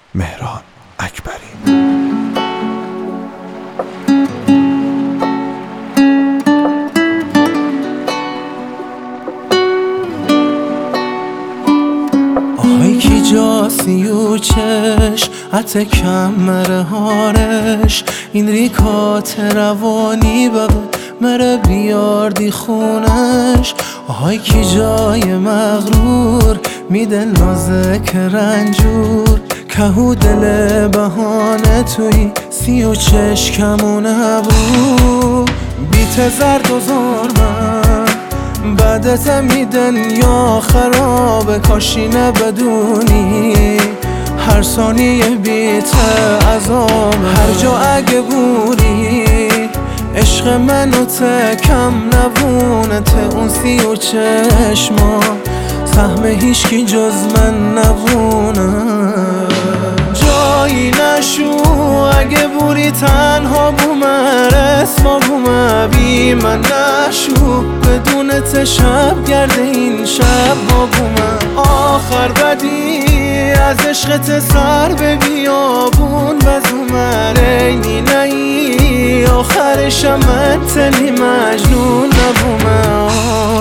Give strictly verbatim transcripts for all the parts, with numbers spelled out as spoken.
مهران اکبری. آهای کی جاسی و چش عطه کمر هارش این ریکات روانی ببه مره بیاردی خونش. آهای کی جای مغرور میده نازک رنجور کهو دل بهانه توی سی و چش کمون ابرو بیت زرد و زرمن بعدت میدن یا خراب کاشینه بدونی هر ثانیه بیت عذاب هر جا اگه بوری عشق منو تکم نبونه ته اون سی و چشما سهم هیچکی جز من نبونه جایی نشو اگه بوری تنها بومر اسما بومه بی من نشو بدون ته شب گرده این شب ما بومه آخر بدی از عشقت سر به بیابون بزومه رینی نی آخرشم من تلی مجنون نبومه.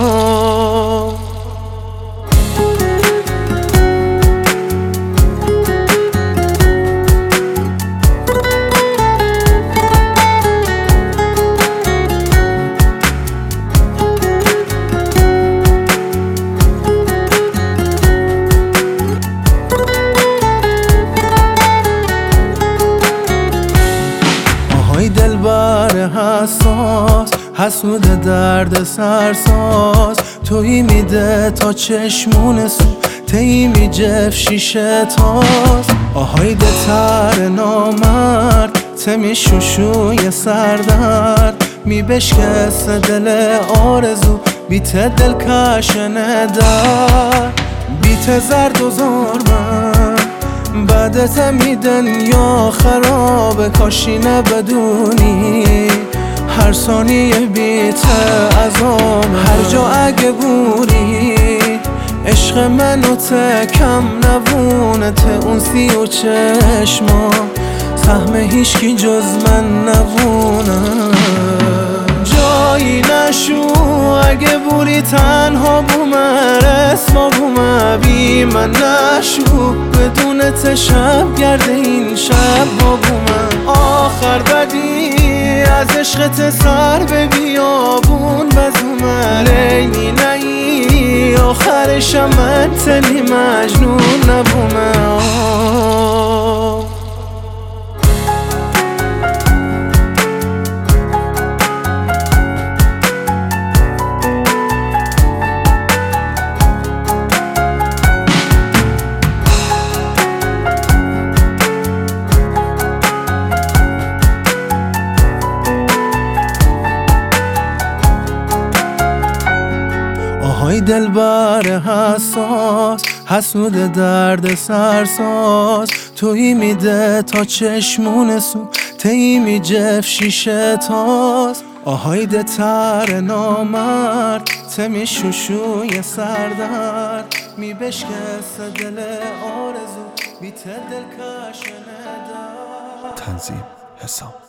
دلبر حساس حسود درد سرساز تویی میده تا چشمون سو تی می جف شیشه تاز. آهای ده تر نامرد تمی شوشوی سردرد می بشکست دل آرزو بیت دل کشنه در بیت زرد و زرمن بعدت میدن یا خراب کاشینه بدونی هر ثانیه بیت عذاب هر جا اگه بوری عشق منو تکم نبونه ته اون سی و چشما سهم هیچکی جز من نبونه جایی نشو اگه بوری تنها بومر اسما بومه بی من نشو بدون ته شب گرده این شب ما بومه آخر بدی از عشقت سر به بیابون بزومه رینی نی آخرشم من تلی مجنون نبومه. آهای دلبر حساس حسود درد سرساز تویی میده تا چشمون سو تی می جف شیشه تاز. آهای ده تر نامرد تمی شوشوی سردرد می بشکست دل آرزو بیت دل کشنه در. تنظیم حسام.